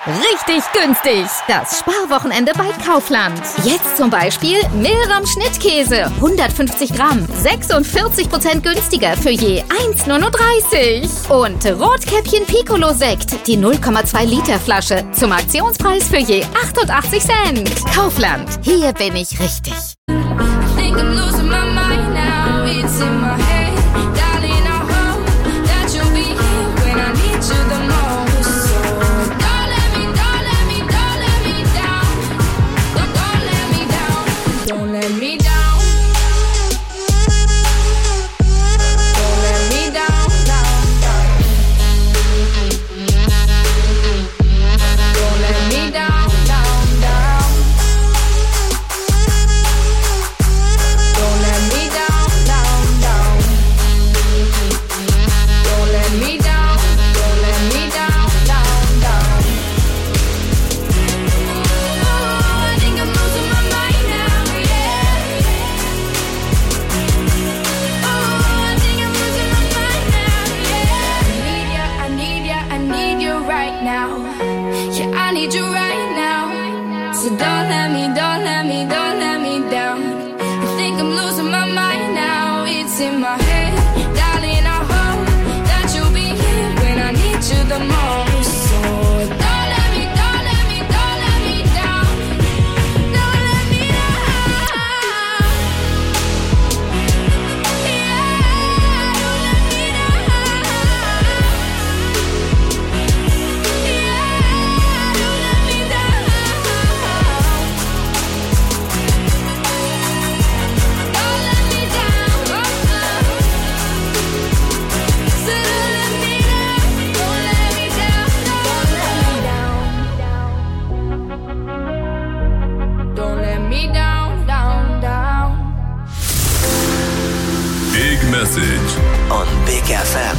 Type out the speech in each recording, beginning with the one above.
Richtig günstig. Das Sparwochenende bei Kaufland. Jetzt zum Beispiel Milram Schnittkäse. 150 Gramm. 46% günstiger für je 1,39 €. Und Rotkäppchen Piccolo Sekt. Die 0,2 Liter Flasche. Zum Aktionspreis für je 88 Cent. Kaufland. Hier bin ich richtig. On Big FM.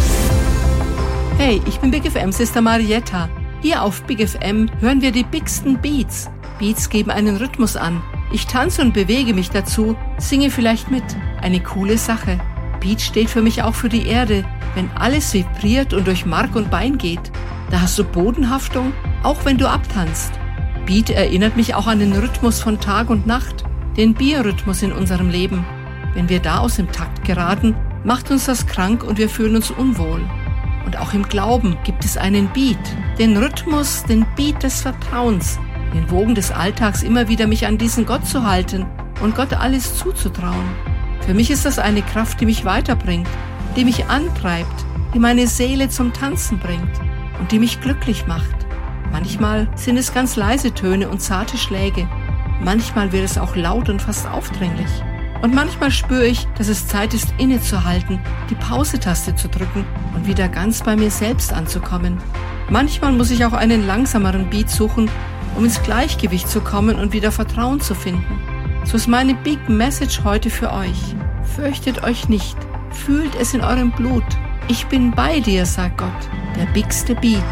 Hey, ich bin Big FM Sister Marietta. Hier auf Big FM hören wir die bigsten Beats. Beats geben einen Rhythmus an. Ich tanze und bewege mich dazu, singe vielleicht mit. Eine coole Sache. Beat steht für mich auch für die Erde. Wenn alles vibriert und durch Mark und Bein geht, da hast du Bodenhaftung, auch wenn du abtanzt. Beat erinnert mich auch an den Rhythmus von Tag und Nacht, den Biorhythmus in unserem Leben. Wenn wir da aus dem Takt geraten, macht uns das krank und wir fühlen uns unwohl. Und auch im Glauben gibt es einen Beat, den Rhythmus, den Beat des Vertrauens, den Wogen des Alltags immer wieder mich an diesen Gott zu halten und Gott alles zuzutrauen. Für mich ist das eine Kraft, die mich weiterbringt, die mich antreibt, die meine Seele zum Tanzen bringt und die mich glücklich macht. Manchmal sind es ganz leise Töne und zarte Schläge. Manchmal wird es auch laut und fast aufdringlich. Und manchmal spüre ich, dass es Zeit ist, innezuhalten, die Pause-Taste zu drücken und wieder ganz bei mir selbst anzukommen. Manchmal muss ich auch einen langsameren Beat suchen, um ins Gleichgewicht zu kommen und wieder Vertrauen zu finden. So ist meine Big Message heute für euch. Fürchtet euch nicht, fühlt es in eurem Blut. Ich bin bei dir, sagt Gott, der bigste Beat.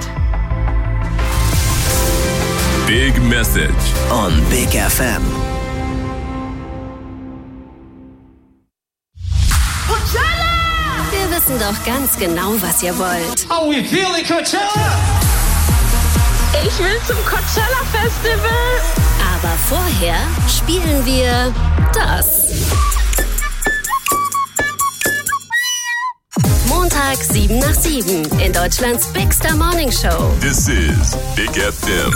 Big Message on Big FM. Wir wissen doch ganz genau, was ihr wollt. How we feeling, Coachella? Ich will zum Coachella Festival. Aber vorher spielen wir das. Montag 7 nach 7 in Deutschlands Bigster Morning Show. This is Big FM.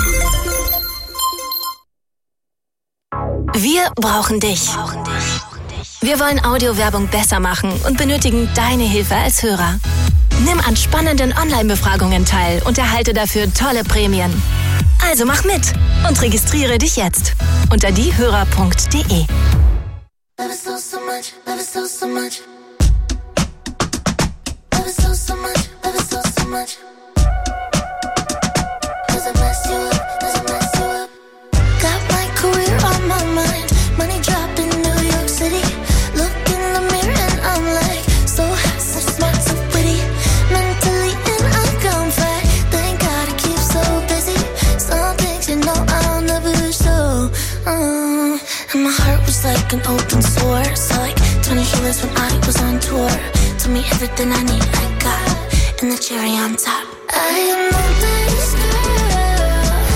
Wir brauchen dich. Wir wollen Audiowerbung besser machen und benötigen deine Hilfe als Hörer. Nimm an spannenden Online-Befragungen teil und erhalte dafür tolle Prämien. Also mach mit und registriere dich jetzt unter diehörer.de. Like an open sore. Saw like 20 healers when I was on tour. Told me everything I need, I got. And the cherry on top, I am a nice girl.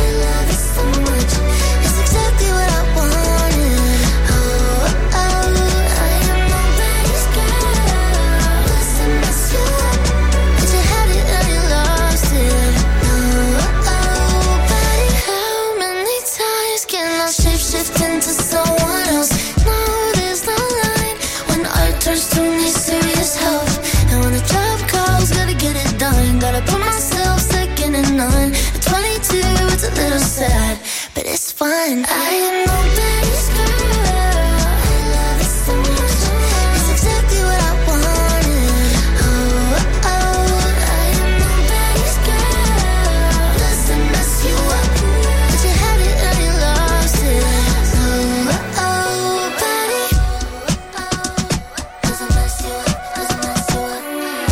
mine. I am nobody's girl. I love it so much. It's exactly what I wanted. Oh, oh, I am nobody's girl. Doesn't mess you up, but you had it and you lost it. Oh, oh, buddy. Doesn't mess you up, doesn't mess you up.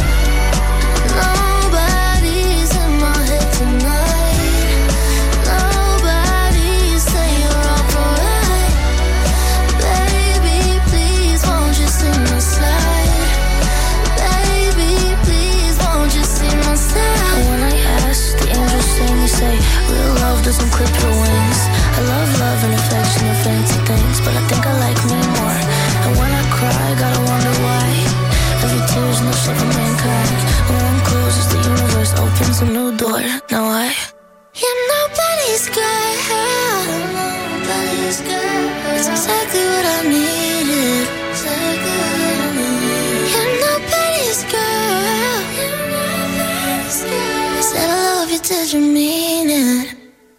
Nobody's in my head tonight. Nobody say you're all alright. Baby, please won't you see my side? Baby, please won't you see my side? When I ask, the angels sing, you say real love doesn't clip your wings. I love and affection and fancy things, but I think I like me more. And when I cry, gotta wonder why. Every tear's no shame for mankind. When one closes, the universe opens a new door. Now you're nobody's girl. Nobody's girl. It's exactly what I needed. Exactly what I needed. You're nobody's girl. You're nobody's girl. Said I love you, did you mean it?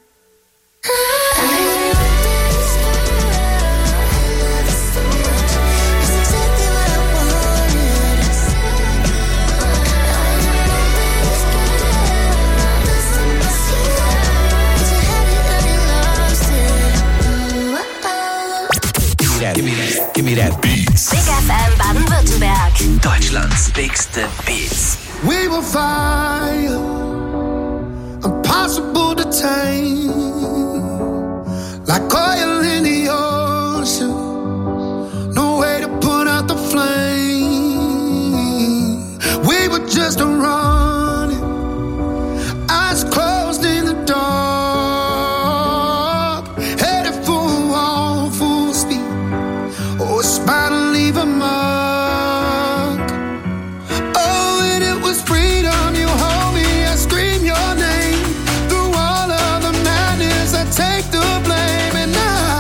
Give me that Beats. Big FM Baden-Württemberg. Deutschlands bigste Beats. We will fire, impossible to tame, like oil in the ocean, no way to put out the flame. We were just running, eyes closed in the dark, headed for a wall, full speed. Oh, it's about to leave a mark. Oh, and it was freedom. You hold me, I scream your name. Through all of the madness, I take the blame. And I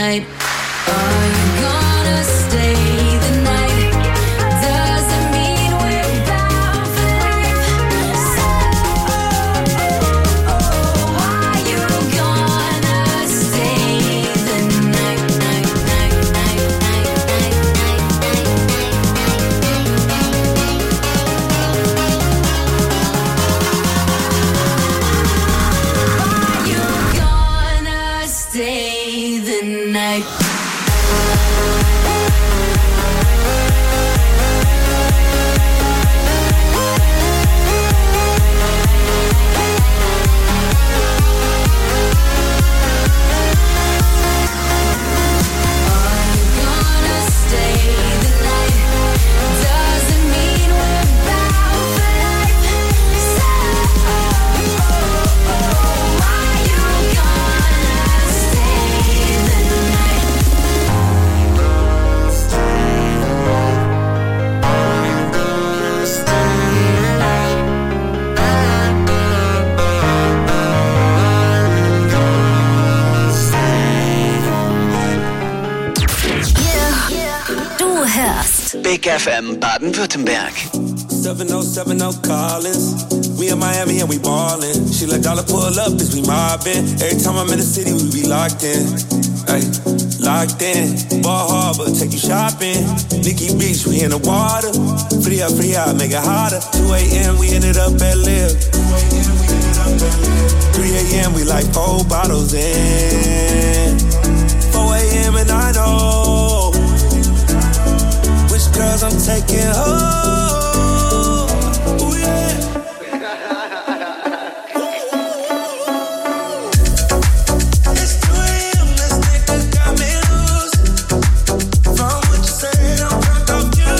night? Are you gonna stay the night? Does it mean we're bound for life? So, are you gonna stay the night? Are you gonna stay the night? Big FM Baden-Württemberg. 7070 Collins. We in Miami and we ballin'. She let dollar pull up as we mobbin'. Every time I'm in the city, we be locked in. Ay, locked in. Ball Harbor, take you shopping. Nikki Beach, we in the water. Free up, make it hotter. 2 a.m. we ended up at Live. 3 a.m. we like 4 bottles in. 4 a.m. and I know which girls I'm taking home. Ooh, yeah. It's 2 a.m. This nigga got me loose. From what you said, I'm drunk off you.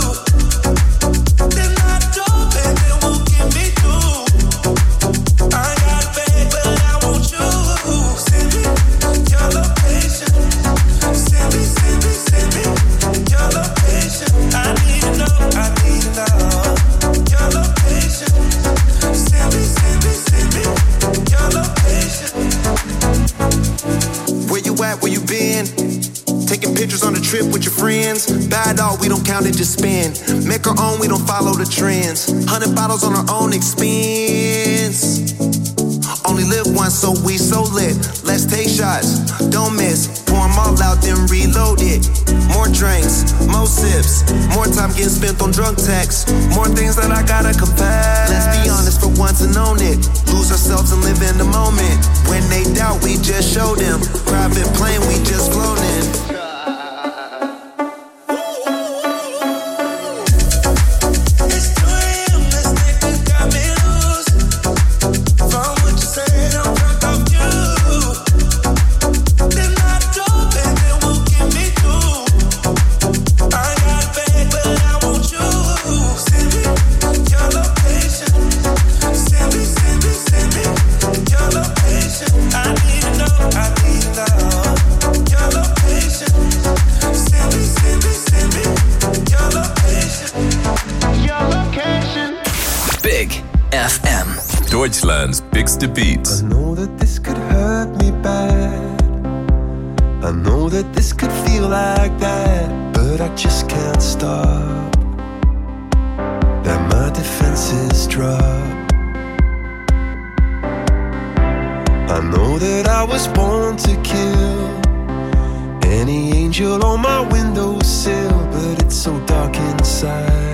Then I dope and it won't get me through. I got a bag, but I want you. Send me your location. Send me your location. I need to know your location. Send me your location. Where you at, where you been? Taking pictures on the trip with your friends. Bad dog, we don't count it, just spend. Make our own, we don't follow the trends. 100 bottles on our own expense. Only live once, so we so lit. Let's take shots, don't miss. Pour them all out, then reload it. More drinks, more sips. More time getting spent on drunk texts. More things that I gotta confess. Let's be honest for once and own it. Lose ourselves and live in the moment. When they doubt, we just show them. Private plane, we just flown in. Deutschlands bigste Beats. I know that this could hurt me bad. I know that this could feel like that, but I just can't stop. That my defenses drop. I know that I was born to kill any angel on my windowsill, but it's so dark inside.